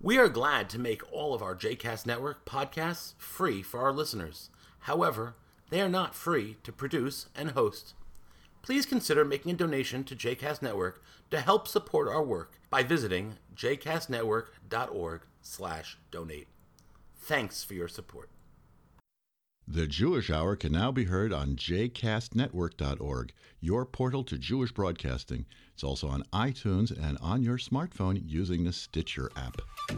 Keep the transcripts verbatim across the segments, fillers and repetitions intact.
We are glad to make all of our J CAST Network podcasts free for our listeners. However, they are not free to produce and host. Please consider making a donation to J CAST Network to help support our work by visiting j cast network dot org slash donate. Thanks for your support. The Jewish Hour can now be heard on j cast network dot org, your portal to Jewish broadcasting. It's also on iTunes and on your smartphone using the Stitcher app.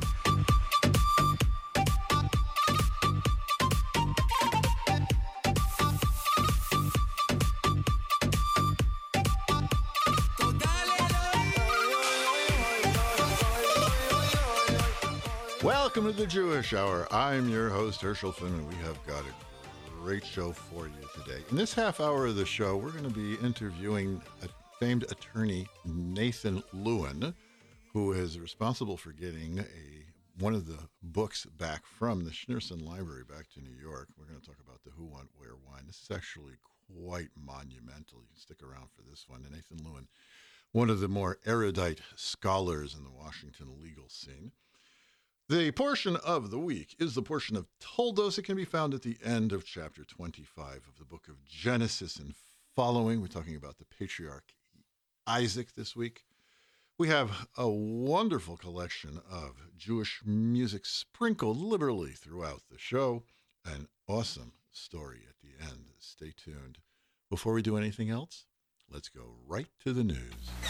Welcome to the Jewish Hour. I'm your host, Herschel Finman. We have got a great show for you today. In this half hour of the show, we're going to be interviewing a famed attorney, Nathan Lewin, who is responsible for getting a one of the books back from the Schneerson Library back to New York. We're going to talk about the Who, What, Where, Why. This is actually quite monumental. You can stick around for this one. And Nathan Lewin, one of the more erudite scholars in the Washington legal scene. The portion of the week is the portion of Toldos. It can be found at the end of chapter twenty-five of the book of Genesis and following. We're talking about the patriarch Isaac this week. We have a wonderful collection of Jewish music sprinkled liberally throughout the show. An awesome story at the end. Stay tuned. Before we do anything else, let's go right to the news.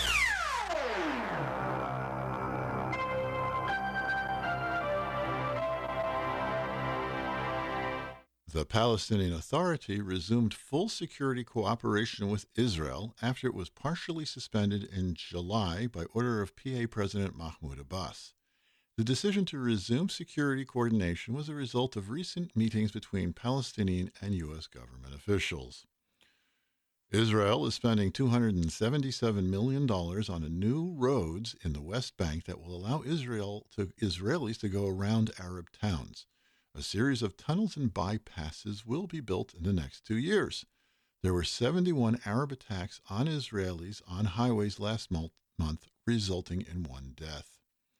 The Palestinian Authority resumed full security cooperation with Israel after it was partially suspended in July by order of P A President Mahmoud Abbas. The decision to resume security coordination was a result of recent meetings between Palestinian and U S government officials. Israel is spending two hundred seventy-seven million dollars on a new roads in the West Bank that will allow Israel to Israelis to go around Arab towns. A series of tunnels and bypasses will be built in the next two years. There were seventy-one Arab attacks on Israelis on highways last month, resulting in one death.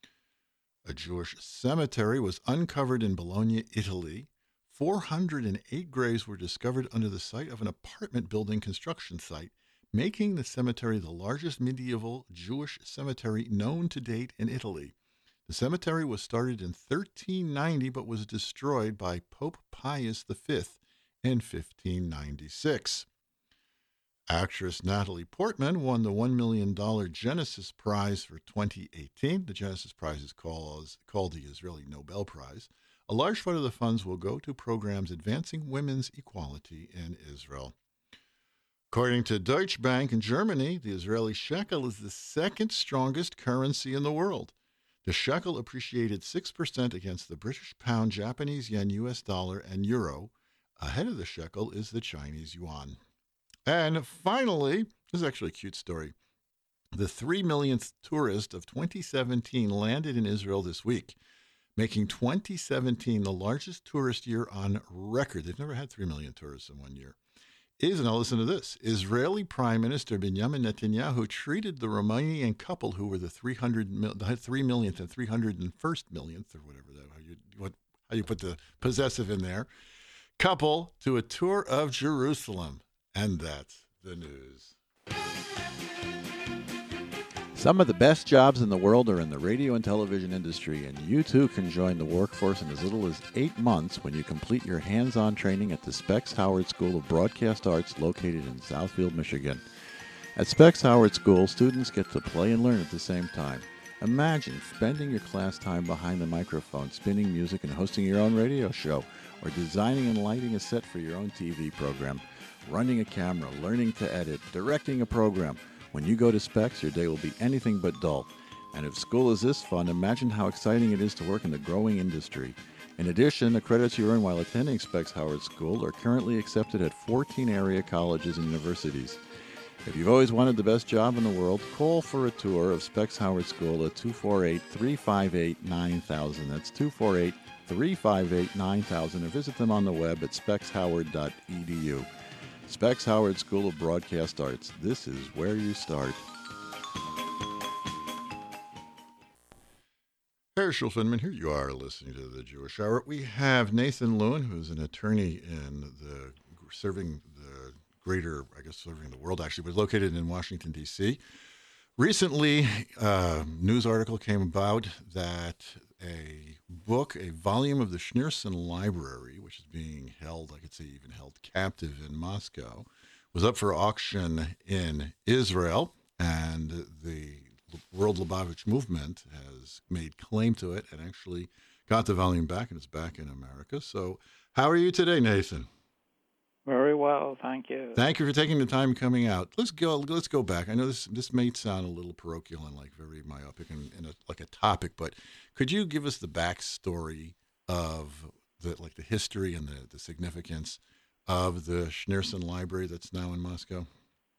A Jewish cemetery was uncovered in Bologna, Italy. four hundred eight graves were discovered under the site of an apartment building construction site, making the cemetery the largest medieval Jewish cemetery known to date in Italy. The cemetery was started in thirteen ninety but was destroyed by Pope Pius the Fifth in fifteen ninety-six. Actress Natalie Portman won the one million dollars Genesis Prize for twenty eighteen. The Genesis Prize is called, called the Israeli Nobel Prize. A large part of the funds will go to programs advancing women's equality in Israel. According to Deutsche Bank in Germany, the Israeli shekel is the second strongest currency in the world. The shekel appreciated six percent against the British pound, Japanese yen, U S dollar, and euro. Ahead of the shekel is the Chinese yuan. And finally, this is actually a cute story. The three millionth tourist of twenty seventeen landed in Israel this week, making twenty seventeen the largest tourist year on record. They've never had three million tourists in one year. Is, now listen to this, Israeli Prime Minister Benjamin Netanyahu treated the Romanian couple who were the three hundred, the three millionth and three hundred first millionth, or whatever that, how you, what, how you put the possessive in there, couple to a tour of Jerusalem. And that's the news. Some of the best jobs in the world are in the radio and television industry, and you too can join the workforce in as little as eight months when you complete your hands-on training at the Specs Howard School of Broadcast Arts located in Southfield, Michigan. At Specs Howard School, students get to play and learn at the same time. Imagine spending your class time behind the microphone, spinning music and hosting your own radio show, or designing and lighting a set for your own T V program, running a camera, learning to edit, directing a program. When you go to Specs, your day will be anything but dull. And if school is this fun, imagine how exciting it is to work in the growing industry. In addition, the credits you earn while attending Specs Howard School are currently accepted at fourteen area colleges and universities. If you've always wanted the best job in the world, call for a tour of Specs Howard School at two four eight, three five eight, nine thousand. That's two four eight, three five eight, nine thousand, or visit them on the web at specs howard dot e d u. Specs Howard School of Broadcast Arts. This is where you start. Meyer Schulfinman here. You are listening to the Jewish Hour. We have Nathan Lewin, who's an attorney in the serving the greater, I guess, serving the world actually, but located in Washington, D C. Recently, a news article came about that a book, a volume of the Schneerson Library, which is being held, I could say even held captive in Moscow, was up for auction in Israel, and the World Lubavitch Movement has made claim to it and actually got the volume back, and it's back in America. So how are you today, Nathan? Very well, thank you. Thank you for taking the time coming out. Let's go. Let's go back. I know this this may sound a little parochial and like very myopic and, and a, like a topic, but could you give us the backstory of the like the history and the, the significance of the Schneerson Library that's now in Moscow?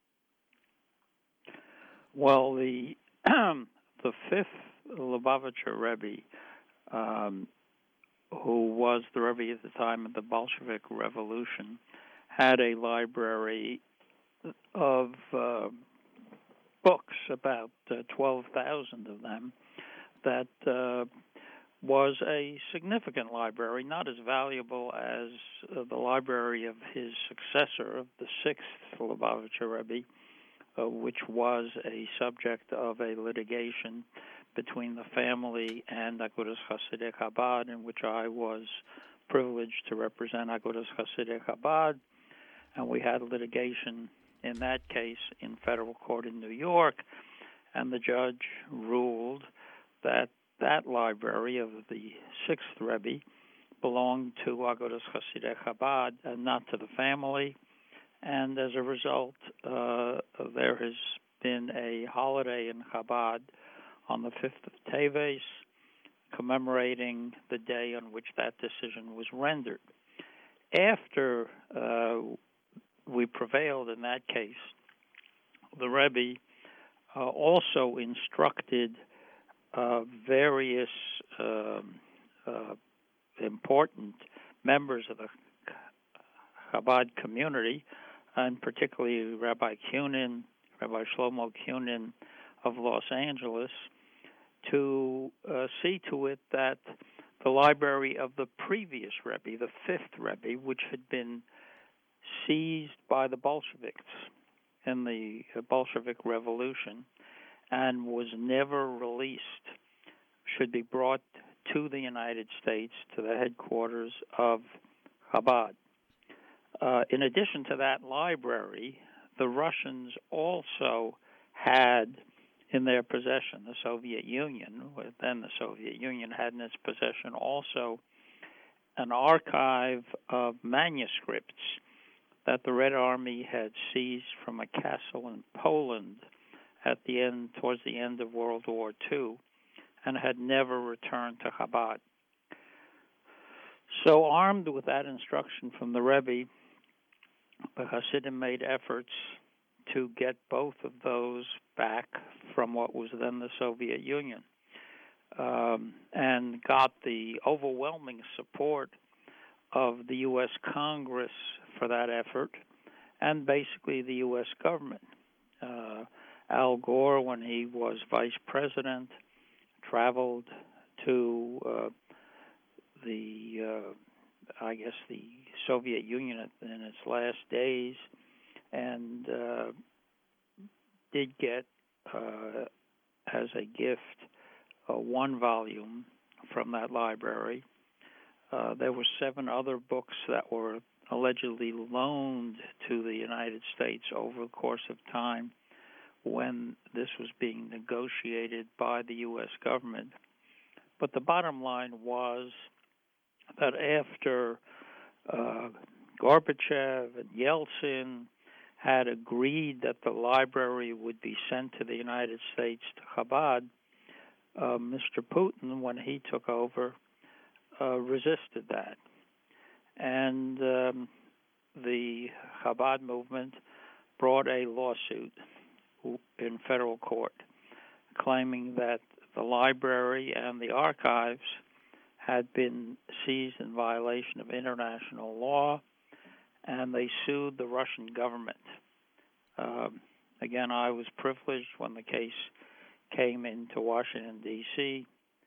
Well, the the fifth Lubavitcher Rebbe, um, who was the Rebbe at the time of the Bolshevik Revolution, had a library of uh, books, about uh, twelve thousand of them, that uh, was a significant library, not as valuable as uh, the library of his successor, the sixth Lubavitcher Rebbe, uh, which was a subject of a litigation between the family and Agudas Hasidei Chabad, in which I was privileged to represent Agudas Hasidei Chabad. And we had litigation in that case in federal court in New York, and the judge ruled that that library of the sixth Rebbe belonged to Agudas Hasidei Chabad and not to the family. And as a result, uh, there has been a holiday in Chabad on the fifth of Teves, commemorating the day on which that decision was rendered. After uh, we prevailed in that case, the Rebbe uh, also instructed uh, various uh, uh, important members of the Chabad community, and particularly Rabbi Kunin, Rabbi Shlomo Kunin of Los Angeles, to uh, see to it that the library of the previous Rebbe, the fifth Rebbe, which had been seized by the Bolsheviks in the Bolshevik Revolution and was never released, should be brought to the United States, to the headquarters of Chabad. Uh, in addition to that library, the Russians also had in their possession, the Soviet Union, then the Soviet Union had in its possession also an archive of manuscripts that the Red Army had seized from a castle in Poland at the end, towards the end of World War Two, and had never returned to Chabad. So, armed with that instruction from the Rebbe, the Hasidim made efforts to get both of those back from what was then the Soviet Union, um, and got the overwhelming support of the U S Congress for that effort, and basically the U S government. Uh, Al Gore, when he was vice president, traveled to uh, the, uh, I guess, the Soviet Union in its last days, and uh, did get, uh, as a gift, uh, one volume from that library. Uh, there were seven other books that were allegedly loaned to the United States over the course of time when this was being negotiated by the U S government. But the bottom line was that after uh, Gorbachev and Yeltsin had agreed that the library would be sent to the United States, to Chabad, uh, Mister Putin, when he took over, uh, resisted that. And um, the Chabad movement brought a lawsuit in federal court claiming that the library and the archives had been seized in violation of international law, and they sued the Russian government. Um, again, I was privileged when the case came into Washington, D C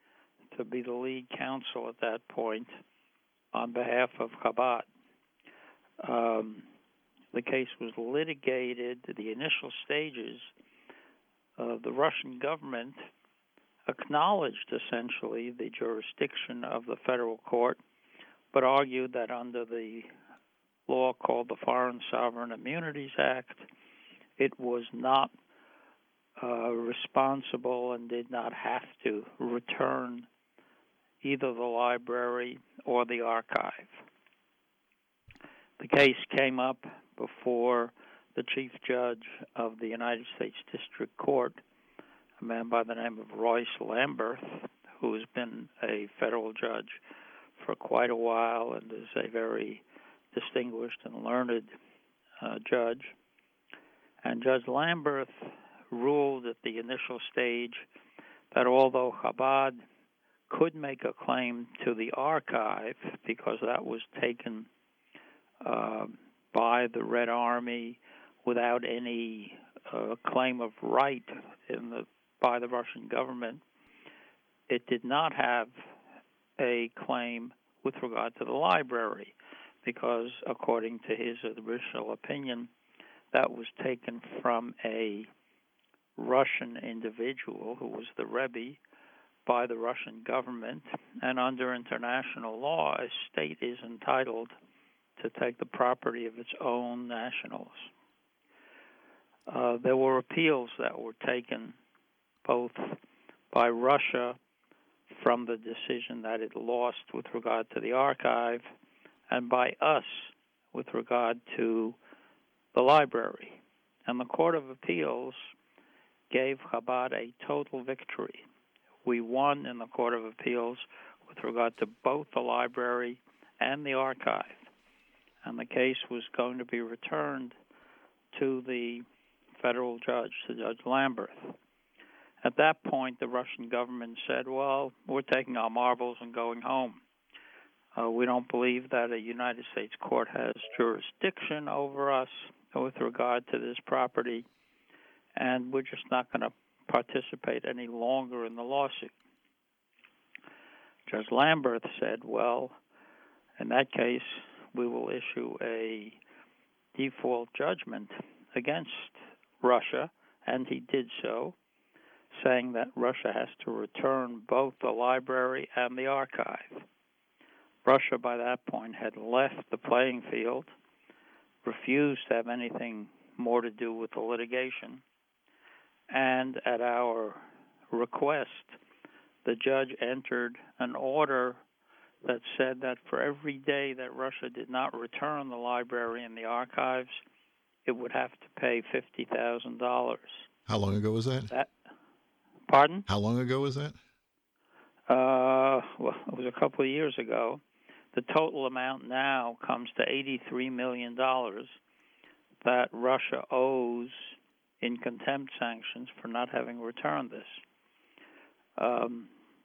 to be the lead counsel at that point on behalf of Chabad. Um, the case was litigated. The initial stages, uh, the Russian government acknowledged essentially the jurisdiction of the federal court, but argued that under the law called the Foreign Sovereign Immunities Act, it was not uh, responsible and did not have to return either the library or the archive. The case came up before the Chief Judge of the United States District Court, a man by the name of Royce Lamberth, who has been a federal judge for quite a while and is a very distinguished and learned uh, judge. And Judge Lamberth ruled at the initial stage that although Chabad could make a claim to the archive because that was taken uh, by the Red Army without any uh, claim of right in the by the Russian government, it did not have a claim with regard to the library because, according to his original opinion, that was taken from a Russian individual who was the Rebbe by the Russian government, and under international law, a state is entitled to take the property of its own nationals. Uh, there were appeals that were taken both by Russia from the decision that it lost with regard to the archive and by us with regard to the library. And the Court of Appeals gave Chabad a total victory. We won in the Court of Appeals with regard to both the library and the archive. And the case was going to be returned to the federal judge, to Judge Lamberth. At that point, the Russian government said, well, we're taking our marbles and going home. Uh, we don't believe that a United States court has jurisdiction over us with regard to this property, and we're just not going to participate any longer in the lawsuit. Judge Lamberth said, well, in that case, we will issue a default judgment against Russia, and he did so, saying that Russia has to return both the library and the archive. Russia, by that point, had left the playing field, refused to have anything more to do with the litigation, and at our request, the judge entered an order that said that for every day that Russia did not return the library and the archives, it would have to pay fifty thousand dollars. How long ago was that? That Pardon? How long ago was that? Uh, well, it was a couple of years ago. The total amount now comes to eighty-three million dollars that Russia owes in contempt sanctions for not having returned this. Um,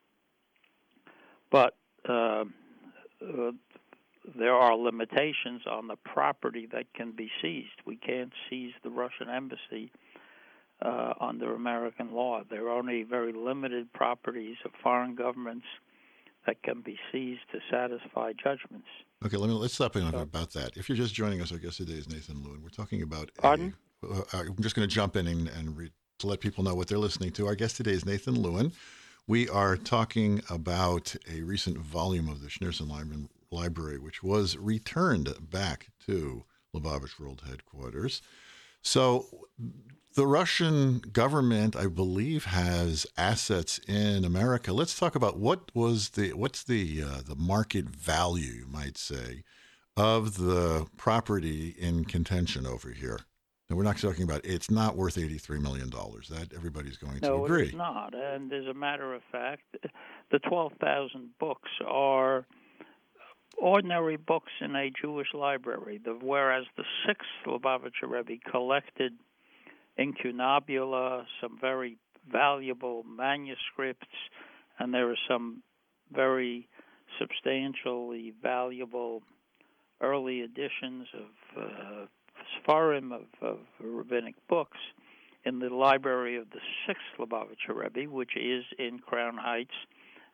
but uh, uh, there are limitations on the property that can be seized. We can't seize the Russian embassy uh, under American law. There are only very limited properties of foreign governments that can be seized to satisfy judgments. Okay, let me, let's stop in on about that. If you're just joining us, our guest today is Nathan Lewin. We're talking about Pardon? A, uh, I'm just going to jump in and, and re, to let people know what they're listening to. Our guest today is Nathan Lewin. We are talking about a recent volume of the Schneerson Library, which was returned back to Lubavitch World Headquarters. So the Russian government, I believe, has assets in America. Let's talk about what was the what's the uh, the market value, you might say, of the property in contention over here. And we're not talking about it's not worth eighty-three million dollars. That everybody's going to no, agree. No, it is not. And as a matter of fact, the twelve thousand books are ordinary books in a Jewish library, the, whereas the sixth Lubavitcher Rebbe collected incunabula, some very valuable manuscripts, and there are some very substantially valuable early editions of uh, Sfarim, of, of rabbinic books, in the library of the sixth Lubavitcher Rebbe, which is in Crown Heights,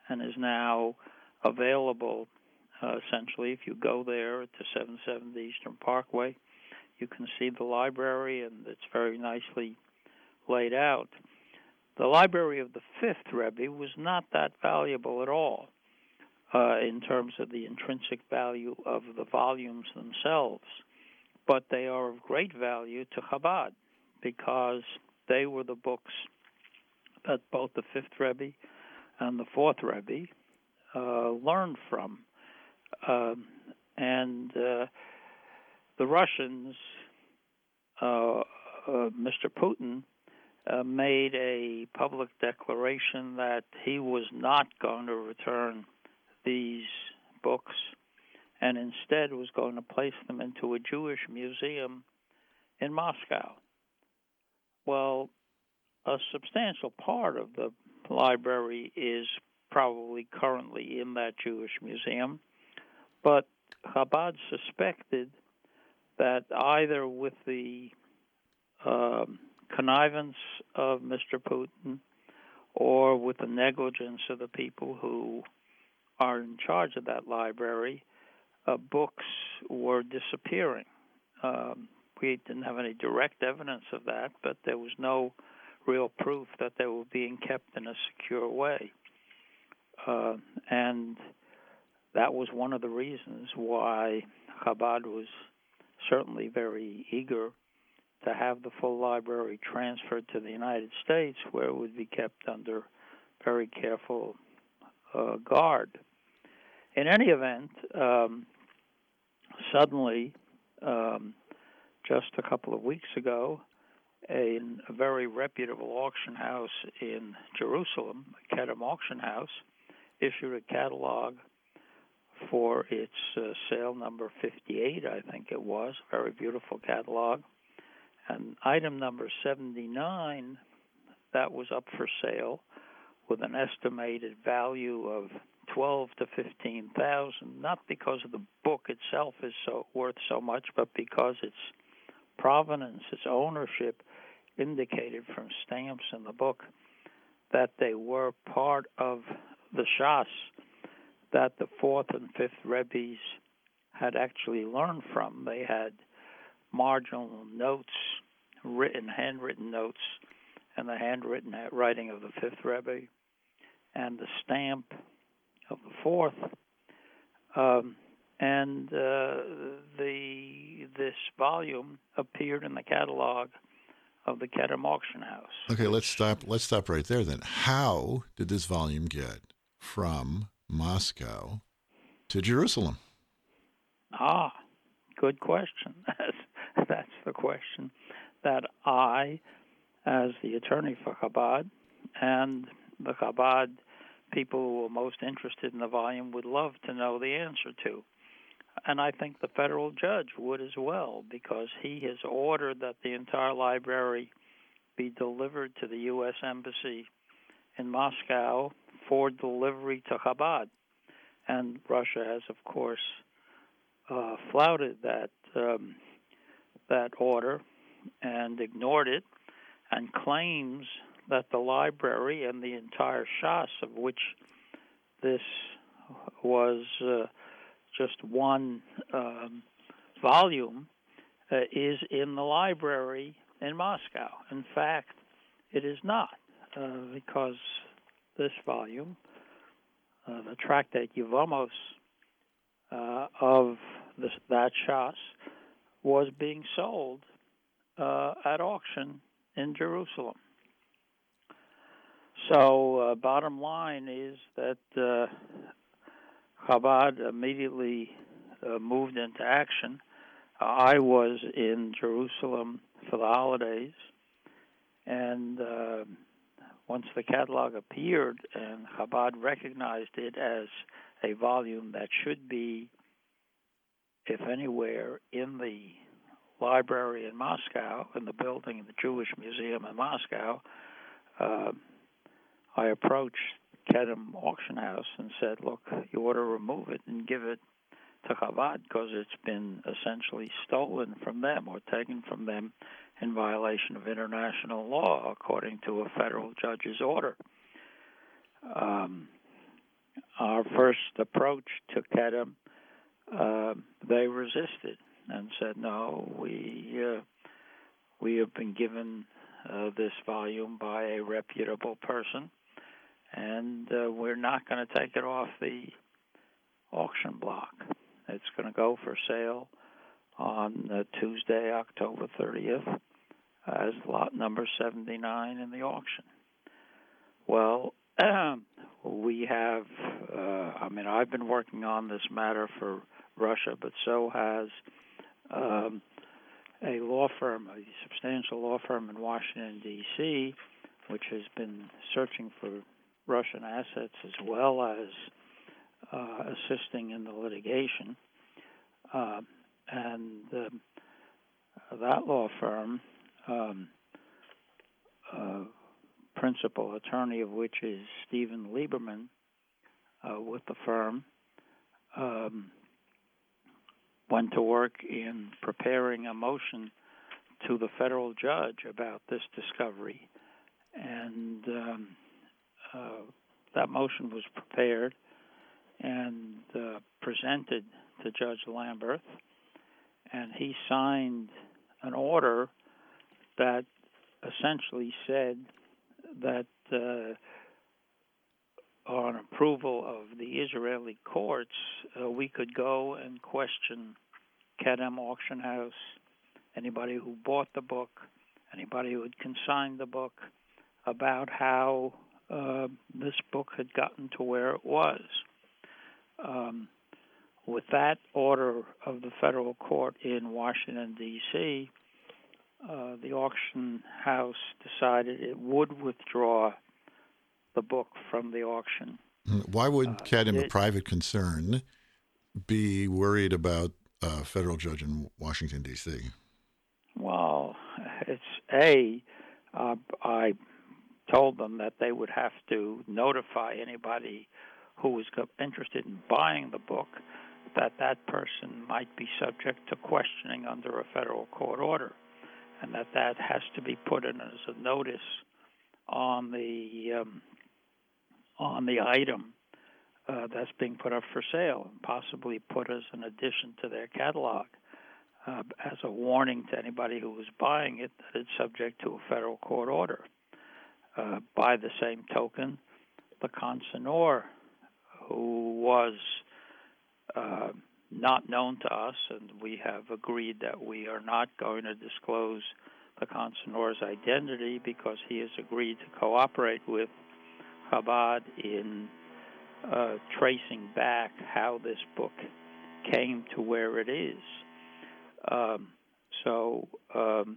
and is now available uh, essentially. If you go there to seven seventy Eastern Parkway, you can see the library, and it's very nicely laid out. The library of the fifth Rebbe was not that valuable at all uh, in terms of the intrinsic value of the volumes themselves, but they are of great value to Chabad because they were the books that both the fifth Rebbe and the fourth Rebbe uh, learned from. Um, and uh, the Russians, uh, uh, Mister Putin, uh, made a public declaration that he was not going to return these books and instead was going to place them into a Jewish museum in Moscow. Well, a substantial part of the library is probably currently in that Jewish museum, but Chabad suspected that either with the um, connivance of Mister Putin or with the negligence of the people who are in charge of that library, uh, books were disappearing. Um, we didn't have any direct evidence of that, but there was no real proof that they were being kept in a secure way. Uh, and that was one of the reasons why Chabad was certainly very eager to have the full library transferred to the United States, where it would be kept under very careful uh, guard. In any event, um, suddenly, um, just a couple of weeks ago, a, a very reputable auction house in Jerusalem, Kedem Auction House, issued a catalog for its uh, sale number fifty-eight, I think it was, a very beautiful catalog. And item number seventy-nine, that was up for sale with an estimated value of twelve to fifteen thousand, not because of the book itself is so worth so much, but because its provenance, its ownership, indicated from stamps in the book that they were part of the Shas that the fourth and fifth Rebbes had actually learned from. They had marginal notes, written, handwritten notes, and the handwritten writing of the fifth Rebbe, and the stamp of the fourth. Um, and uh, the this volume appeared in the catalog of the Kedem Auction House. Okay, let's stop. Let's stop right there. Then, how did this volume get from Moscow to Jerusalem? Ah, good question. That's, that's the question that I, as the attorney for Chabad, and the Chabad people who are most interested in the volume would love to know the answer to. And I think the federal judge would as well, because he has ordered that the entire library be delivered to the U S Embassy in Moscow for delivery to Chabad. And Russia has, of course, uh, flouted that um, that order and ignored it, and claims that the library and the entire Shas, of which this was uh, just one um, volume, uh, is in the library in Moscow. In fact, it is not, uh, because this volume, uh, the Tractate Yevamos uh, of this, that Shas, was being sold uh, at auction in Jerusalem. So, uh, bottom line is that uh, Chabad immediately uh, moved into action. Uh, I was in Jerusalem for the holidays, and uh, once the catalog appeared and Chabad recognized it as a volume that should be, if anywhere, in the library in Moscow, in the building in the Jewish Museum in Moscow, uh, I approached Kedem Auction House and said, look, you ought to remove it and give it to Chabad because it's been essentially stolen from them or taken from them in violation of international law, according to a federal judge's order. Um, our first approach to Kedem, uh, they resisted and said, no, we uh, we have been given uh, this volume by a reputable person, and uh, we're not going to take it off the auction block. It's going to go for sale on uh, Tuesday, October thirtieth, as lot number seventy-nine in the auction. Well, we have, uh, I mean, I've been working on this matter for Russia, but so has um, a law firm, a substantial law firm in Washington, D C, which has been searching for Russian assets as well as uh, assisting in the litigation. Uh, and um, that law firm, um, uh, principal attorney of which is Stephen Lieberman uh, with the firm, um, went to work in preparing a motion to the federal judge about this discovery. And um, uh, that motion was prepared and uh, presented to Judge Lamberth, and he signed an order that essentially said that uh, on approval of the Israeli courts, uh, we could go and question Kedem Auction House, anybody who bought the book, anybody who had consigned the book, about how uh, this book had gotten to where it was. Um, with that order of the federal court in Washington, D C, uh, the auction house decided it would withdraw the book from the auction. Why would uh, Kedem, it, a private concern, be worried about a federal judge in Washington, D C? Well, it's A, uh, I told them that they would have to notify anybody who was interested in buying the book that that person might be subject to questioning under a federal court order, and that that has to be put in as a notice on the um, on the item uh, that's being put up for sale, and possibly put as an addition to their catalog uh, as a warning to anybody who was buying it that it's subject to a federal court order. Uh, by the same token, the consignor, who was uh, not known to us, and we have agreed that we are not going to disclose the consignor's identity because he has agreed to cooperate with Chabad in uh, tracing back how this book came to where it is. Um, so um,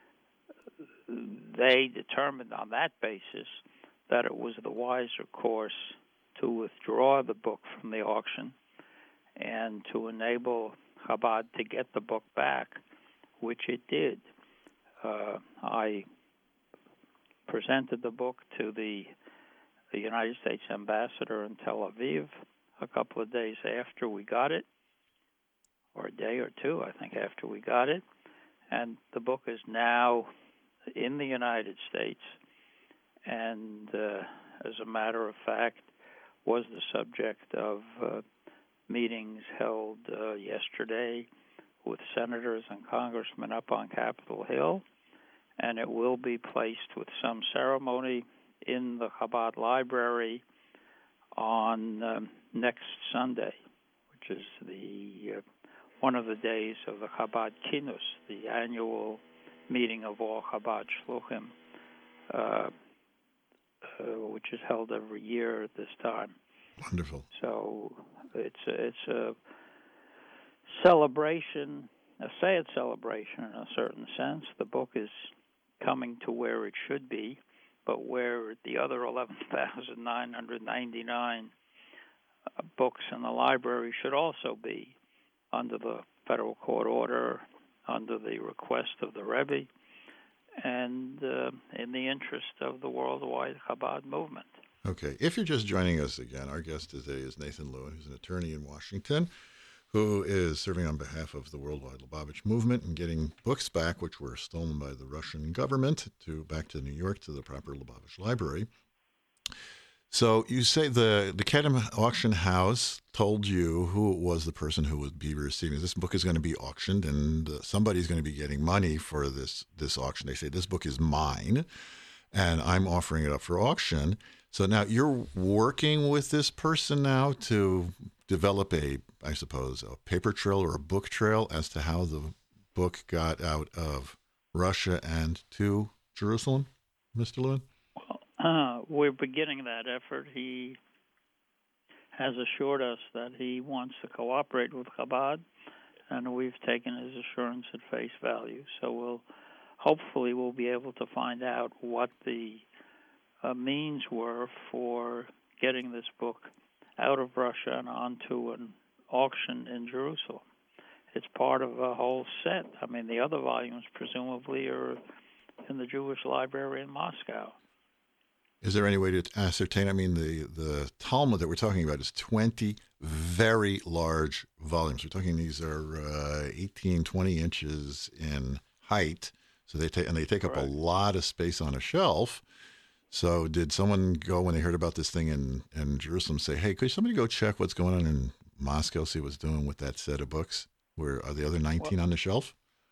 they determined on that basis that it was the wiser course to withdraw the book from the auction and to enable Chabad to get the book back, which it did. Uh, I presented the book to the, the United States ambassador in Tel Aviv a couple of days after we got it, or a day or two, I think, after we got it. And the book is now in the United States, and uh, as a matter of fact, was the subject of uh, meetings held uh, yesterday with senators and congressmen up on Capitol Hill, and it will be placed with some ceremony in the Chabad Library on um, next Sunday, which is the uh, one of the days of the Chabad Kinus, the annual meeting of all Chabad Shluchim, uh, uh, which is held every year at this time. Wonderful. So it's a, it's a celebration, a sad celebration in a certain sense. The book is coming to where it should be, but where the other eleven thousand nine hundred ninety-nine uh, books in the library should also be under the federal court order, under the request of the Rebbe, and uh, in the interest of the worldwide Chabad movement. Okay. If you're just joining us again, our guest today is Nathan Lewin, who's an attorney in Washington, who is serving on behalf of the Worldwide Lubavitch Movement and getting books back, which were stolen by the Russian government, to back to New York to the proper Lubavitch Library. So you say the the Kedem Auction House told you who it was the person who would be receiving this book is going to be auctioned, and uh, somebody's going to be getting money for this this auction. They say this book is mine, and I'm offering it up for auction. So now you're working with this person now to develop a, I suppose, a paper trail or a book trail as to how the book got out of Russia and to Jerusalem, Mister Lewin? Uh, we're beginning that effort. He has assured us that he wants to cooperate with Chabad, and we've taken his assurance at face value. So we'll hopefully we'll be able to find out what the uh, means were for getting this book out of Russia and onto an auction in Jerusalem. It's part of a whole set. I mean, the other volumes presumably are in the Jewish Library in Moscow. Is there any way to ascertain? I mean, the, the Talmud that we're talking about is twenty very large volumes. We're talking these are uh, eighteen, twenty inches in height. So they take and they take up Correct. a lot of space on a shelf. So did someone go when they heard about this thing in, in Jerusalem say, hey, could somebody go check what's going on in Moscow, see what's doing with that set of books? Where are the other nineteen well, on the shelf?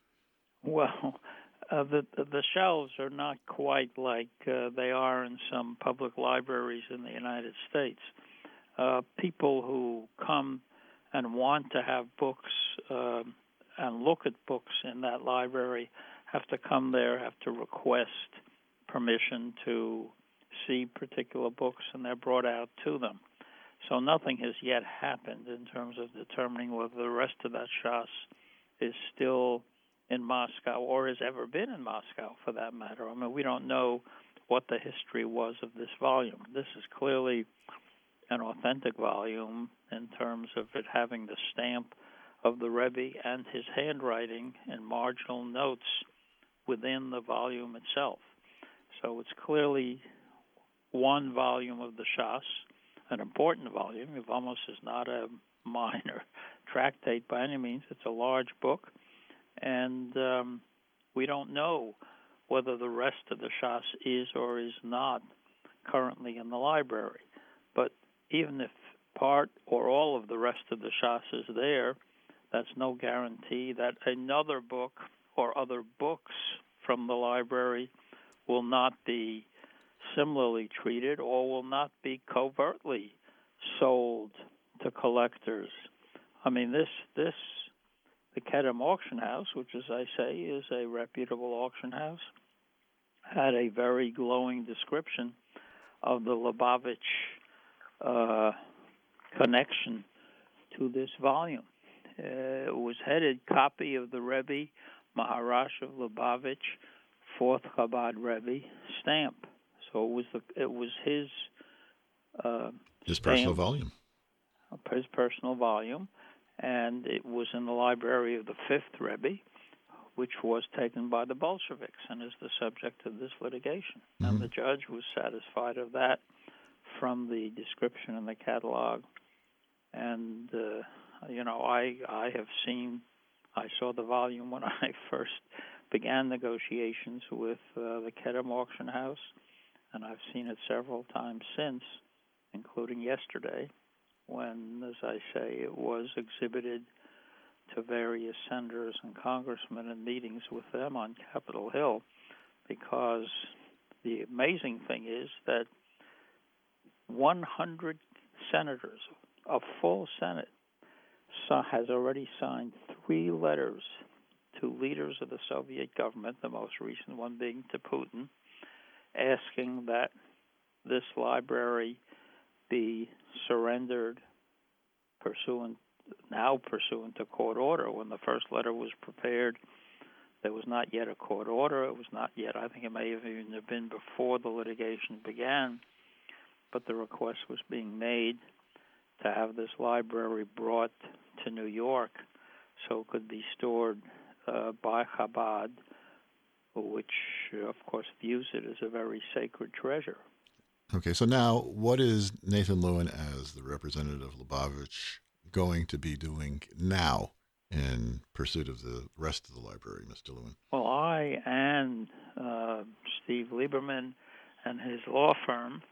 Well, uh, the the shelves are not quite like uh, they are in some public libraries in the United States. Uh, people who come and want to have books uh, and look at books in that library have to come there, have to request permission to see particular books, and they're brought out to them. So nothing has yet happened in terms of determining whether the rest of that Shas is still in Moscow or has ever been in Moscow, for that matter. I mean, we don't know what the history was of this volume. This is clearly an authentic volume in terms of it having the stamp of the Rebbe and his handwriting and marginal notes within the volume itself. So it's clearly one volume of the Shas, an important volume. Yevamos is not a minor tractate by any means. It's a large book, and um, we don't know whether the rest of the Shas is or is not currently in the library. But even if part or all of the rest of the Shas is there, that's no guarantee that another book or other books from the library will not be similarly treated or will not be covertly sold to collectors. I mean, this, this the Kedem Auction House, which, as I say, is a reputable auction house, had a very glowing description of the Lubavitch uh, connection to this volume. Uh, it was headed copy of the Rebbe, Maharash of Lubavitch, Fourth Chabad Rebbe, stamp. So it was the, it was his uh, His stamp, personal volume. his personal volume, and it was in the library of the Fifth Rebbe, which was taken by the Bolsheviks and is the subject of this litigation. Mm-hmm. And the judge was satisfied of that from the description in the catalog. And uh, you know, I I have seen, I saw the volume when I first began negotiations with uh, the Kedem Auction House, and I've seen it several times since, including yesterday, when, as I say, it was exhibited to various senators and congressmen in meetings with them on Capitol Hill, because the amazing thing is that one hundred senators, a full Senate, has already signed three letters to leaders of the Soviet government, the most recent one being to Putin, asking that this library be surrendered pursuant, now pursuant to court order. When the first letter was prepared, there was not yet a court order. It was not yet, I think it may have even been before the litigation began, but the request was being made to have this library brought to New York so it could be stored uh, by Chabad, which, uh, of course, views it as a very sacred treasure. Okay, so now what is Nathan Lewin, as the representative of Lubavitch, going to be doing now in pursuit of the rest of the library, Mister Lewin? Well, I and uh, Steve Lieberman and his law firm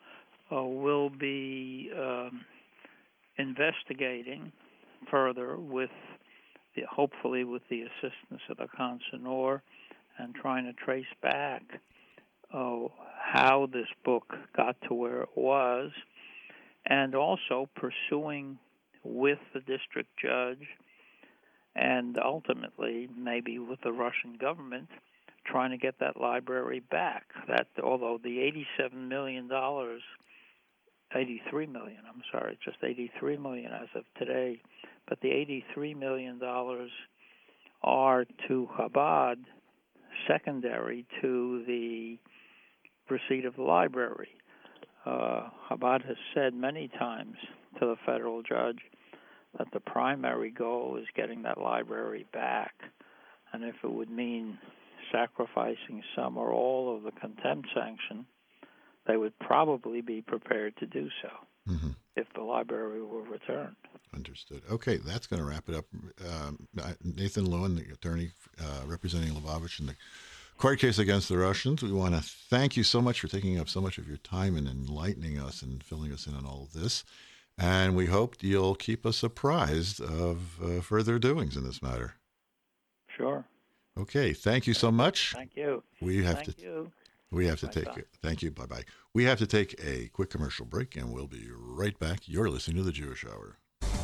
uh, will be um, investigating further with, the, hopefully with the assistance of the Consinor, and trying to trace back uh, how this book got to where it was, and also pursuing with the district judge and ultimately maybe with the Russian government trying to get that library back. That although the eighty-seven million dollars, eighty-three million dollars, I'm sorry, just eighty-three million dollars as of today, but the eighty-three million dollars are to Chabad secondary to the receipt of the library. Uh, Chabad has said many times to the federal judge that the primary goal is getting that library back, and if it would mean sacrificing some or all of the contempt sanction, they would probably be prepared to do so mm-hmm. if the library were returned. Understood. Okay, that's going to wrap it up. Um, Nathan Lewin, the attorney uh, representing Lubavitch in the court case against the Russians, we want to thank you so much for taking up so much of your time and enlightening us and filling us in on all of this. And we hope you'll keep us apprised of uh, further doings in this matter. Sure. Okay, thank you so much. Thank you. We have thank to. You. We have to Bye take. bye. Thank you. Bye bye. We have to take a quick commercial break, and we'll be right back. You're listening to the Jewish Hour.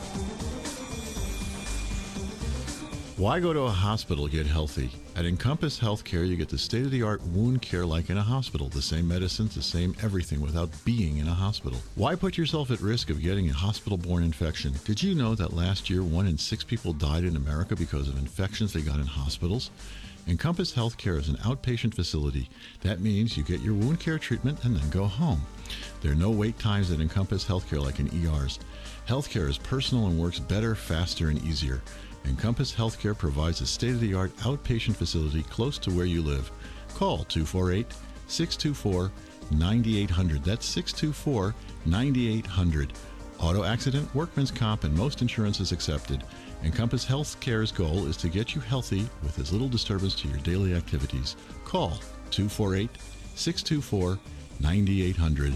Why go to a hospital to get healthy? At Encompass Healthcare, you get the state-of-the-art wound care like in a hospital. The same medicines, the same everything without being in a hospital. Why put yourself at risk of getting a hospital-borne infection? Did you know that last year, one in six people died in America because of infections they got in hospitals? Encompass Healthcare is an outpatient facility. That means you get your wound care treatment and then go home. There are no wait times at Encompass Healthcare like in E Rs. Healthcare is personal and works better, faster, and easier. Encompass Healthcare provides a state-of-the-art outpatient facility close to where you live. Call two four eight, six two four, nine eight zero zero. That's six two four, nine eight zero zero. Auto accident, workman's comp, and most insurance is accepted. Encompass Healthcare's goal is to get you healthy with as little disturbance to your daily activities. Call two four eight, six two four, nine eight zero zero.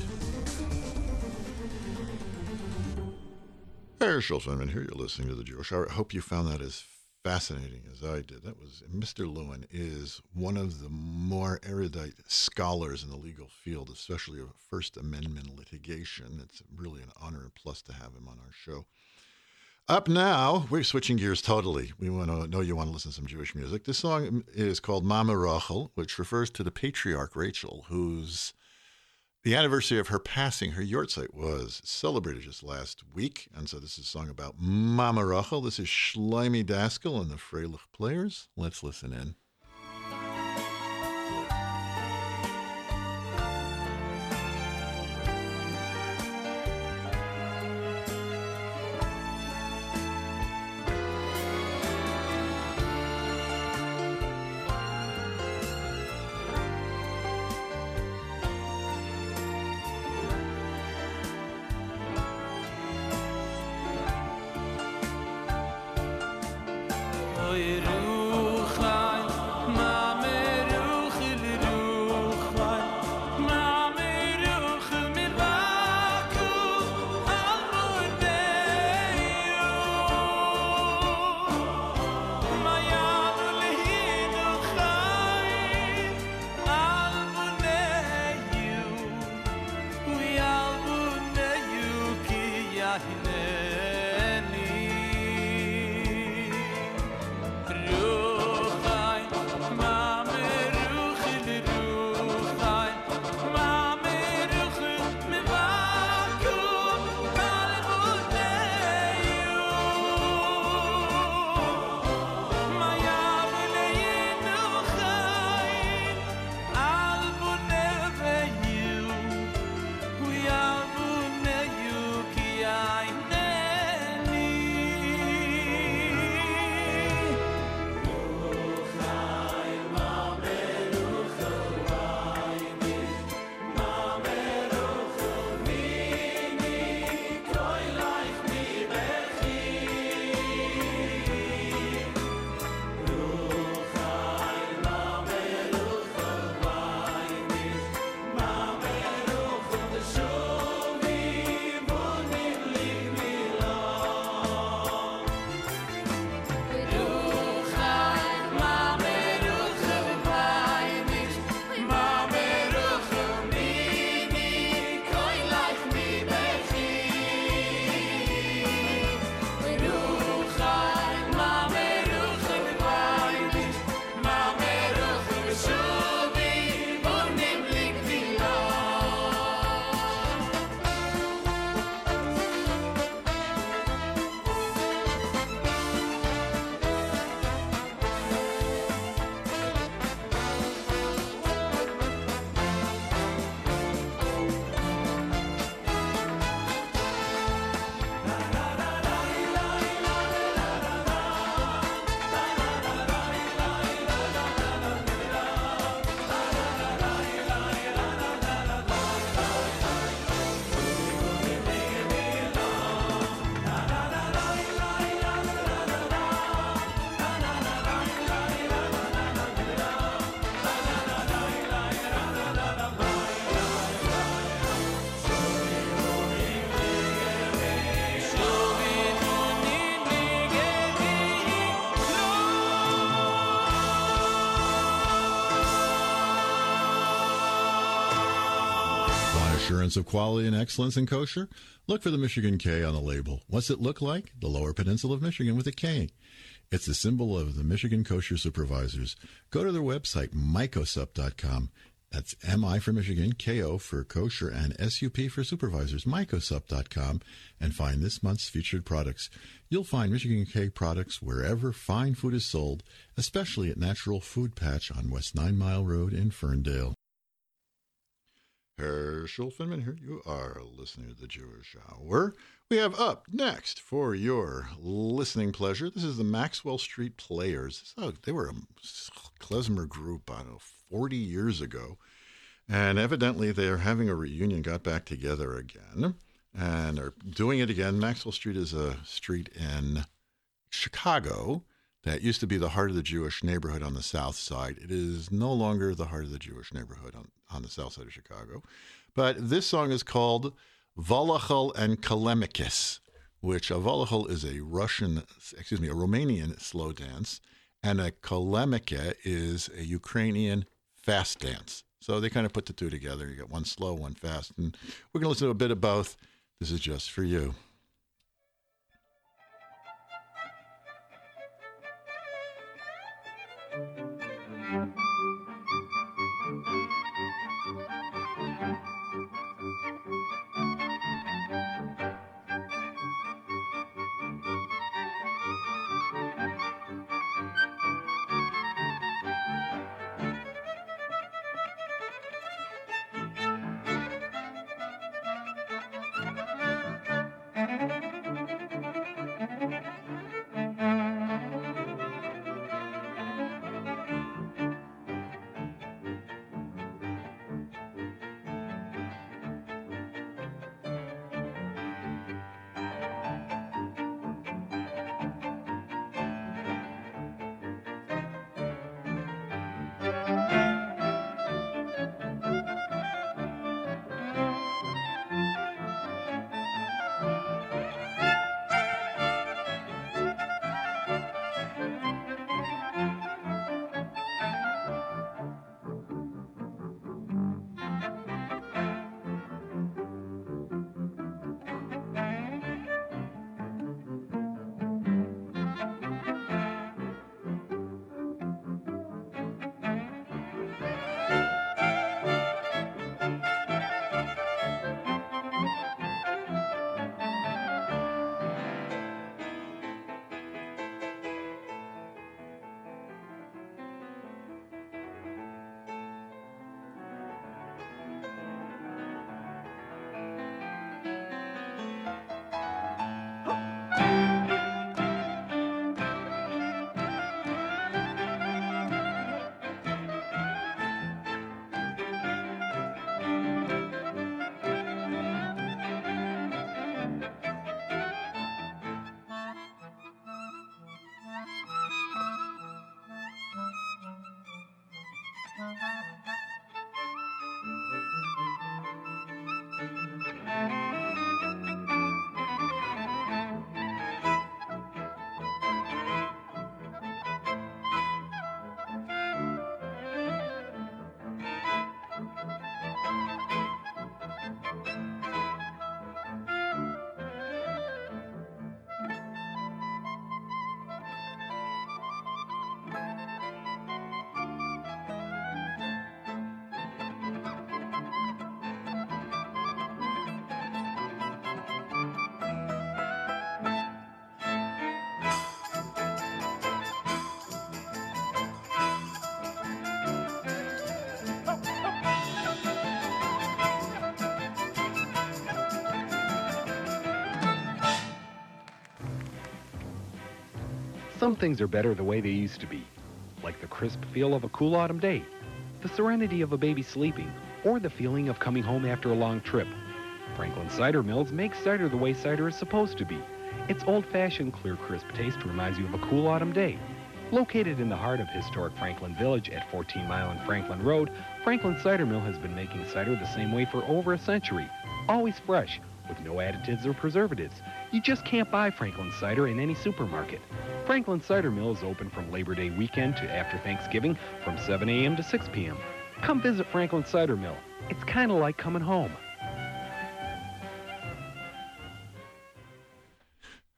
Hey, Schultzman here. You're listening to the Jewish Hour. I hope you found that as fascinating as I did. That was Mister Lewin is one of the more erudite scholars in the legal field, especially of First Amendment litigation. It's really an honor and plus to have him on our show. Up now, we're switching gears totally. We want to know you want to listen to some Jewish music. This song is called Mama Rachel, which refers to the patriarch Rachel, whose the anniversary of her passing, her yortzeit, was celebrated just last week. And so this is a song about Mama Rachel. This is Shlomi Daskal and the Freilich Players. Let's listen in. Hineni assurance of quality and excellence in kosher? Look for the Michigan K on the label. What's it look like? The Lower Peninsula of Michigan with a K. It's the symbol of the Michigan Kosher Supervisors. Go to their website, mycosup dot com. That's M I for Michigan, K O for kosher, and S U P for supervisors, mycosup dot com, and find this month's featured products. You'll find Michigan K products wherever fine food is sold, especially at Natural Food Patch on West Nine Mile Road in Ferndale. Herschel Finman here. You are listening to the Jewish Hour. We have up next for your listening pleasure. This is the Maxwell Street Players. So they were a klezmer group, I don't know, forty years ago. And evidently they're having a reunion, got back together again, and are doing it again. Maxwell Street is a street in Chicago that used to be the heart of the Jewish neighborhood on the south side. It is no longer the heart of the Jewish neighborhood on, on the south side of Chicago. But this song is called Volachel and Kalemikis, which a Volachel is a Russian, excuse me, a Romanian slow dance, and a Kalemike is a Ukrainian fast dance. So they kind of put the two together. You got one slow, one fast. And we're going to listen to a bit of both. This is just for you. Some things are better the way they used to be, like the crisp feel of a cool autumn day, the serenity of a baby sleeping, or the feeling of coming home after a long trip. Franklin Cider Mills makes cider the way cider is supposed to be. Its old-fashioned, clear, crisp taste reminds you of a cool autumn day. Located in the heart of historic Franklin Village at fourteen Mile and Franklin Road, Franklin Cider Mill has been making cider the same way for over a century, always fresh, with no additives or preservatives. You just can't buy Franklin Cider in any supermarket. Franklin Cider Mill is open from Labor Day weekend to after Thanksgiving from seven a m to six p m Come visit Franklin Cider Mill. It's kind of like coming home.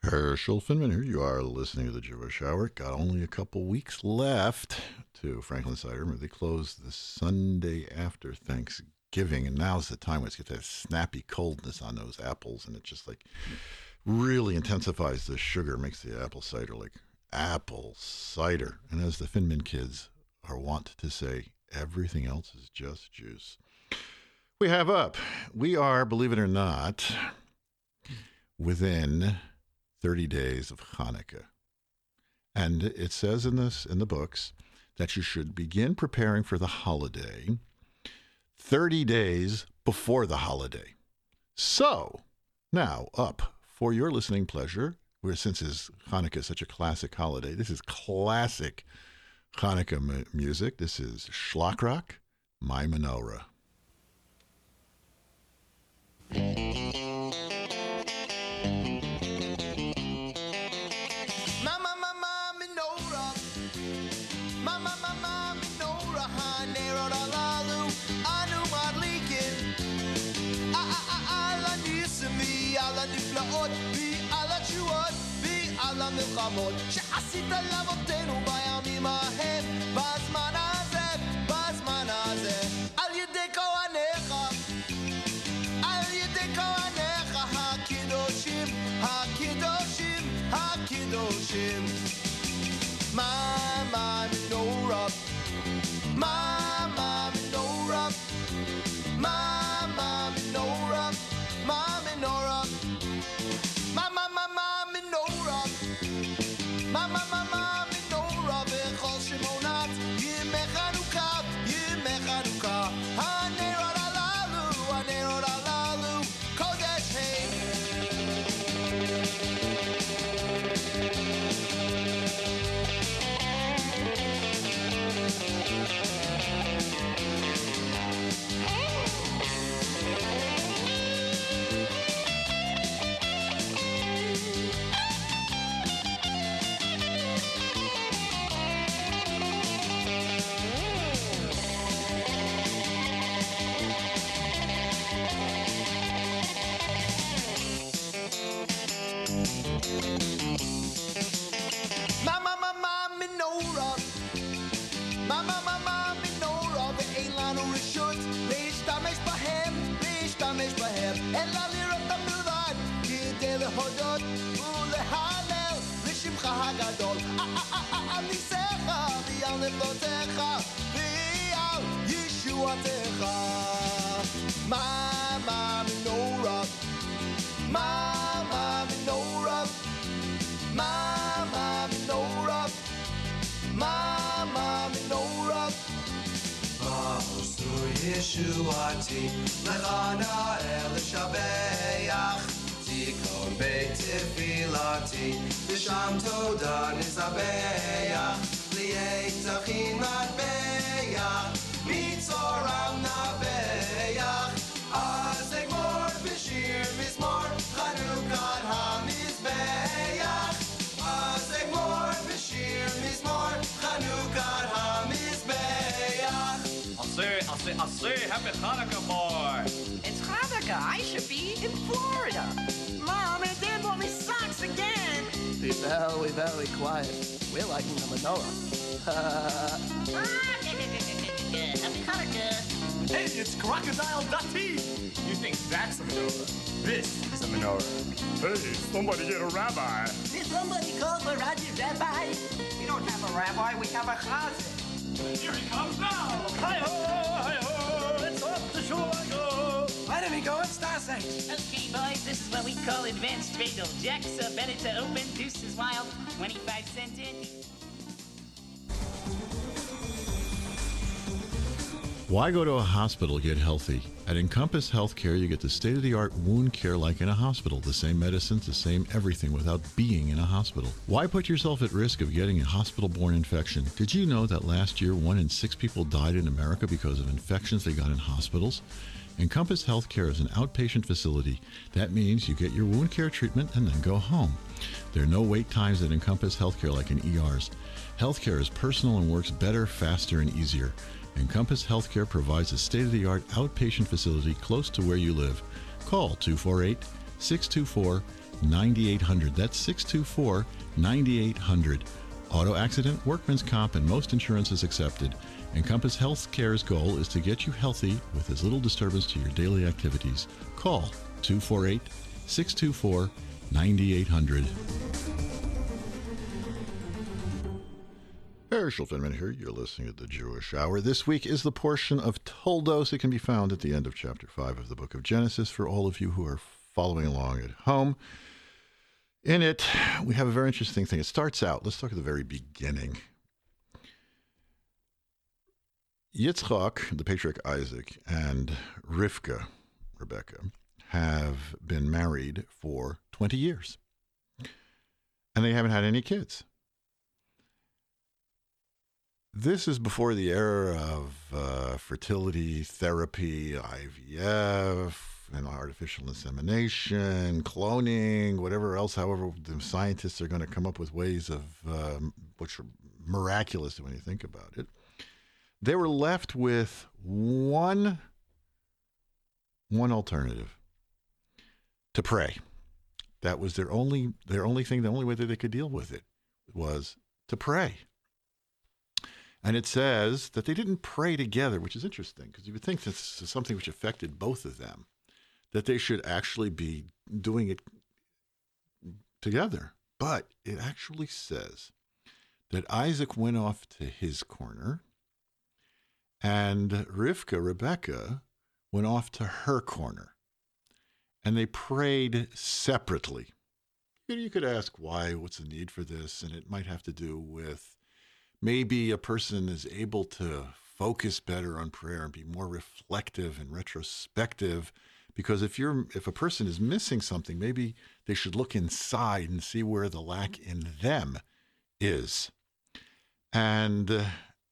Herschel Finman here. You are listening to the Jewish Hour. Got only a couple weeks left to Franklin Cider. They close the Sunday after Thanksgiving, and now's the time when it's get that snappy coldness on those apples, and it just like really intensifies the sugar, makes the apple cider like apple cider. And as the Finman kids are wont to say, everything else is just juice. We have up. We are, believe it or not, within thirty days of Hanukkah. And it says in this in the books that you should begin preparing for the holiday thirty days before the holiday. So, now up for your listening pleasure, where since is Hanukkah is such a classic holiday, this is classic Hanukkah m- music. This is Shlock My Menorah. על המלחמות שעשית לאבותינו בימים ההם בזמן הזה, בזמן הזה על ידי כהניך, על ידי כהניך הקדושים, הקדושים, הקדושים מה, מה מנורה, מה, מה מנורה, מה, מה מנורה, מה מנורה מה, מה, מה, מה מנורה מה, מה, מה, מה מנורה בכל שמונת ימי חנוכה, ימי חנוכה הנרות הללו, הנרות הללו קודש הם אלא לראות המלבד כדי להודות ולהלל לשמך הגדול על ניסיך ועל נפלותיך ועל ישועתך מה, מה מנורה מה, מה מנורה מה, מה מנורה מה, מה מנורה ישועתי לך נאה לשבח תיקון בית תפילתי ושם תודה נזבח ליהי תכין מטבח מצורם נבח אז אגמור בשיר מזמור חנוכת המזבח אז אגמור בשיר מזמור חנוכת המזבח I'll say, I'll say, I'll say, happy Hanukkah, boy. It's Hanukkah. I should be in Florida. Mom, and Dad bought me socks again. Be very, very quiet. We're liking the menorah. Happy Hanukkah. Hey, it's Crocodile Dottie. You think that's a menorah? This is a menorah. Hey, somebody get a rabbi. Did somebody call for Roger Rabbi? We don't have a rabbi. We have a chazan. Here he comes now! Hi-ho, hi-ho, it's off the shore I go! Why don't we go at Starsight? Okay, boys, this is what we call advanced dreidel. Jacks are better to open, deuces wild, twenty-five cent in. Why go to a hospital to get healthy? At Encompass Healthcare, you get the state-of-the-art wound care like in a hospital. The same medicines, the same everything without being in a hospital. Why put yourself at risk of getting a hospital-borne infection? Did you know that last year, one in six people died in America because of infections they got in hospitals? Encompass Healthcare is an outpatient facility. That means you get your wound care treatment and then go home. There are no wait times at Encompass Healthcare like in E Rs. Healthcare is personal and works better, faster, and easier. Encompass Healthcare provides a state-of-the-art outpatient facility close to where you live. Call two four eight, six two four, nine eight hundred. That's six two four, nine eight hundred. Auto accident, workman's comp, and most insurances accepted. Encompass Healthcare's goal is to get you healthy with as little disturbance to your daily activities. Call two four eight, six two four, nine eight hundred. Herschel Finman here. You're listening to The Jewish Hour. This week is the portion of Toldos. It can be found at the end of chapter five of the book of Genesis for all of you who are following along at home. In it, we have a very interesting thing. It starts out, let's talk at the very beginning. Yitzchak, the patriarch Isaac, and Rivka, Rebecca, have been married for twenty years. And they haven't had any kids. This is before the era of uh, fertility therapy, I V F, and artificial insemination, cloning, whatever else, however the scientists are going to come up with ways of, um, which are miraculous when you think about it. They were left with one, one alternative, to pray. That was their only, their only thing, the only way that they could deal with it was to pray. And it says that they didn't pray together, which is interesting, because you would think this is something which affected both of them, that they should actually be doing it together. But it actually says that Isaac went off to his corner, and Rivka, Rebecca, went off to her corner. And they prayed separately. You could ask why, what's the need for this? And it might have to do with maybe a person is able to focus better on prayer and be more reflective and retrospective. Because if you're if a person is missing something, maybe they should look inside and see where the lack in them is. And uh,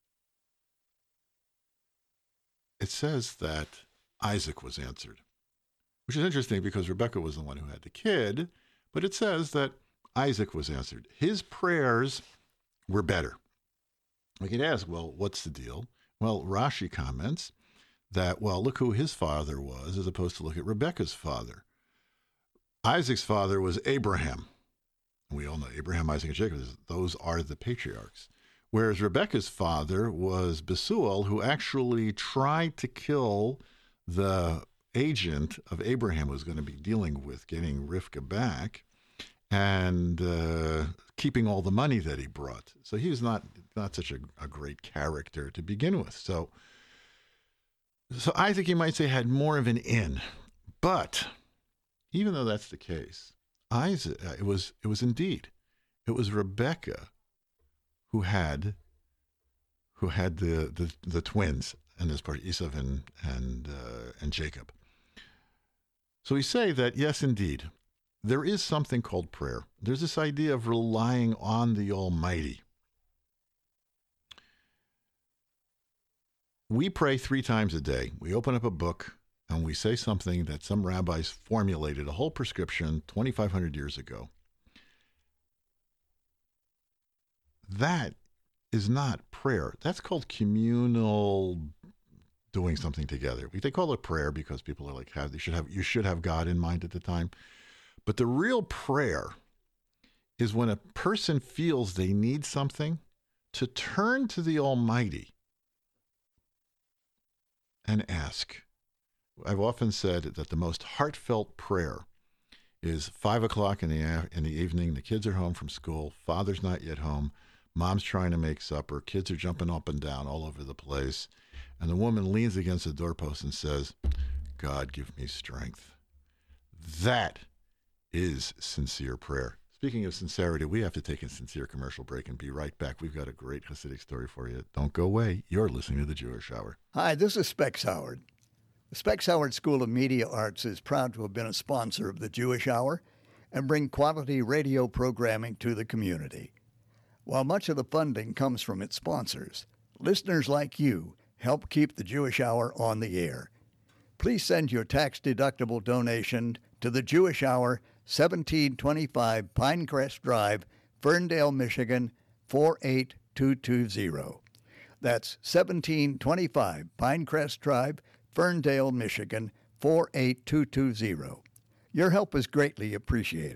it says that Isaac was answered, which is interesting because Rebecca was the one who had the kid, but it says that Isaac was answered. His prayers were better. We could ask, well, what's the deal? Well, Rashi comments that, well, look who his father was as opposed to look at Rebecca's father. Isaac's father was Abraham. We all know Abraham, Isaac, and Jacob. Those are the patriarchs. Whereas Rebecca's father was Besuel, who actually tried to kill the agent of Abraham who was going to be dealing with getting Rivka back and uh, keeping all the money that he brought. So he was not, not such a, a great character to begin with. So So Isaac, you might say, had more of an in, but even though that's the case, Isaac, uh, it was it was indeed, it was Rebecca who had who had the the, the twins, and this part Esau and and uh, and Jacob. So we say that yes, indeed, there is something called prayer. There's this idea of relying on the Almighty. We pray three times a day. We open up a book and we say something that some rabbis formulated, a whole prescription twenty-five hundred years ago. That is not prayer. That's called communal doing something together. They call it prayer because people are like, have, they should have, you should have God in mind at the time. But the real prayer is when a person feels they need something, to turn to the Almighty and ask. I've often said that the most heartfelt prayer is five o'clock in the in the evening. The kids are home from school. Father's not yet home. Mom's trying to make supper. Kids are jumping up and down all over the place. And the woman leans against the doorpost and says, God, give me strength. That is sincere prayer. Speaking of sincerity, we have to take a sincere commercial break and be right back. We've got a great Hasidic story for you. Don't go away. You're listening to The Jewish Hour. Hi, this is Specs Howard. The Specs Howard School of Media Arts is proud to have been a sponsor of The Jewish Hour and bring quality radio programming to the community. While much of the funding comes from its sponsors, listeners like you help keep The Jewish Hour on the air. Please send your tax-deductible donation to The Jewish Hour, seventeen twenty-five Pinecrest Drive, Ferndale, Michigan, four eight two two zero. That's seventeen twenty-five Pinecrest Drive, Ferndale, Michigan, four eight two two zero. Your help is greatly appreciated.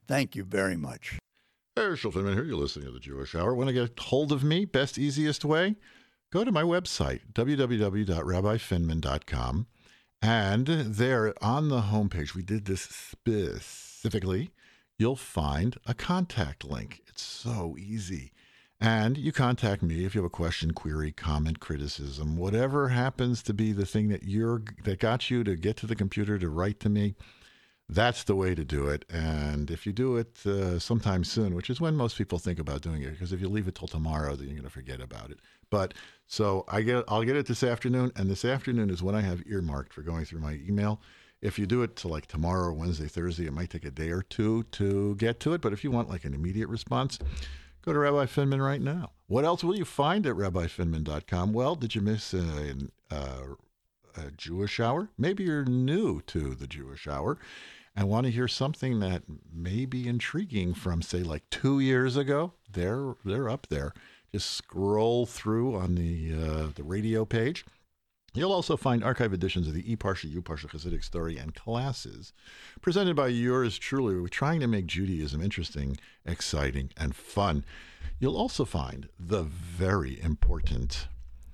Thank you very much. Herschel Finman here. You're listening to the Jewish Hour. Want to get hold of me? Best, easiest way? Go to my website, w w w dot rabbi finman dot com. And there on the homepage, we did this specifically, you'll find a contact link. It's so easy. And you contact me if you have a question, query, comment, criticism, whatever happens to be the thing that you're that got you to get to the computer to write to me. That's the way to do it. And if you do it uh, sometime soon, which is when most people think about doing it, because if you leave it till tomorrow, then you're going to forget about it. But so I get, I'll get it this afternoon, and this afternoon is when I have earmarked for going through my email. If you do it to like tomorrow, Wednesday, Thursday, it might take a day or two to get to it. But if you want like an immediate response, go to Rabbi Finman right now. What else will you find at rabbi finman dot com? Well, did you miss uh, uh, a Jewish Hour? Maybe you're new to the Jewish Hour and want to hear something that may be intriguing from, say, like two years ago. They're they're up there. Just scroll through on the uh, the radio page. You'll also find archive editions of the E-Parsha, U-Parsha, Hasidic Story, and classes presented by yours truly. We're trying to make Judaism interesting, exciting, and fun. You'll also find the very important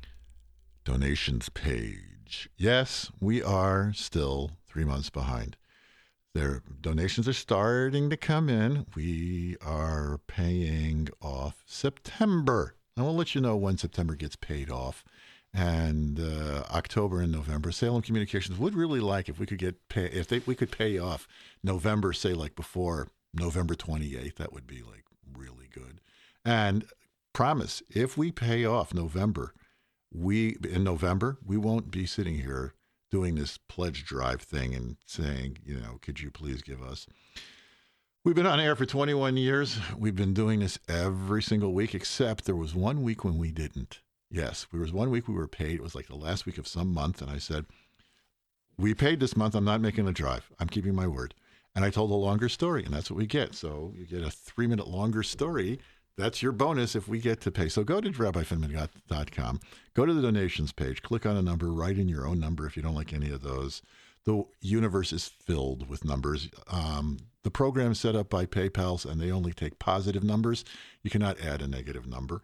donations page. Yes, we are still three months behind. Their donations are starting to come in. We are paying off September. I will let you know when September gets paid off. And uh, October and November, Salem Communications would really like if we could get pay if they we could pay off November, say like before November twenty-eighth. That would be like really good. And promise, if we pay off November, we in November we won't be sitting here doing this pledge drive thing and saying, you know, could you please give us? We've been on air for twenty-one years. We've been doing this every single week, except there was one week when we didn't. Yes, there was one week we were paid. It was like the last week of some month. And I said, we paid this month. I'm not making a drive. I'm keeping my word. And I told a longer story, and that's what we get. So you get a three-minute longer story. That's your bonus if we get to pay. So go to rabbi finman dot com. Go to the donations page. Click on a number. Write in your own number if you don't like any of those. The universe is filled with numbers. Um, the program is set up by PayPal, and they only take positive numbers. You cannot add a negative number.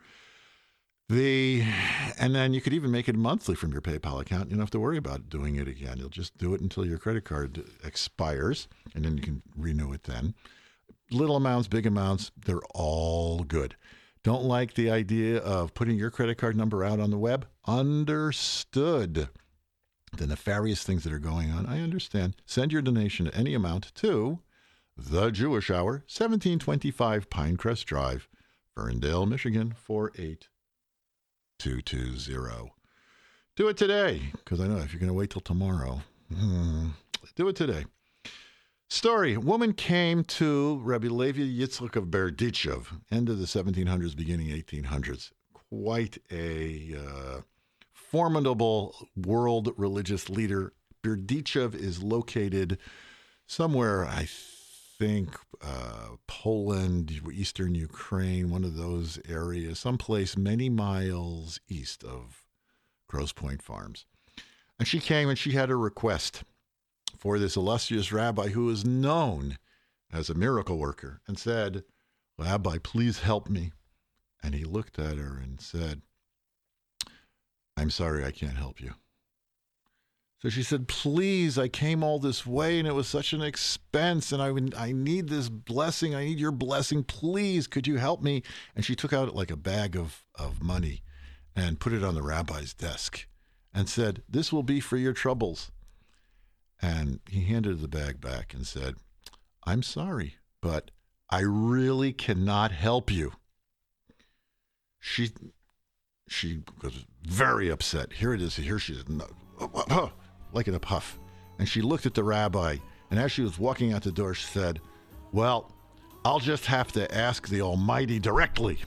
The and then you could even make it monthly from your PayPal account. You don't have to worry about doing it again. You'll just do it until your credit card expires, and then you can renew it then. Little amounts, big amounts, they're all good. Don't like the idea of putting your credit card number out on the web? Understood. The nefarious things that are going on, I understand. Send your donation to any amount to The Jewish Hour, seventeen twenty-five Pinecrest Drive, Ferndale, Michigan, four eight two two zero. Do it today, because I know if you're going to wait till tomorrow, hmm, do it today. Story. Woman came to Rabbi Levi Yitzchak of Berdichev, end of the seventeen hundreds, beginning eighteen hundreds. Quite a uh, formidable world religious leader. Berdichev is located somewhere, I think, uh, Poland, eastern Ukraine, one of those areas, someplace many miles east of Grosse Pointe Farms. And she came and she had a request for this illustrious rabbi who is known as a miracle worker and said, Rabbi, please help me. And he looked at her and said, I'm sorry, I can't help you. So she said, please, I came all this way and it was such an expense and I would, I need this blessing. I need your blessing. Please, could you help me? And she took out like a bag of, of money and put it on the rabbi's desk and said, this will be for your troubles. And he handed the bag back and said, I'm sorry, but I really cannot help you. She she was very upset. Here it is. Here she is, like in a puff. And she looked at the rabbi, and as she was walking out the door, she said, well, I'll just have to ask the Almighty directly.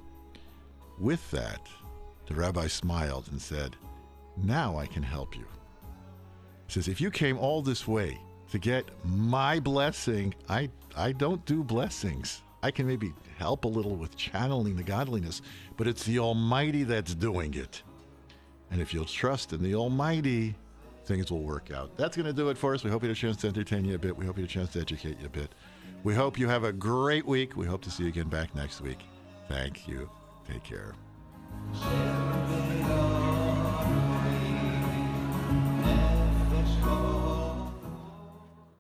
With that, the rabbi smiled and said, now I can help you. He says, if you came all this way to get my blessing, I I don't do blessings. I can maybe help a little with channeling the godliness, but it's the Almighty that's doing it. And if you'll trust in the Almighty, things will work out. That's going to do it for us. We hope you had a chance to entertain you a bit. We hope you had a chance to educate you a bit. We hope you have a great week. We hope to see you again back next week. Thank you. Take care.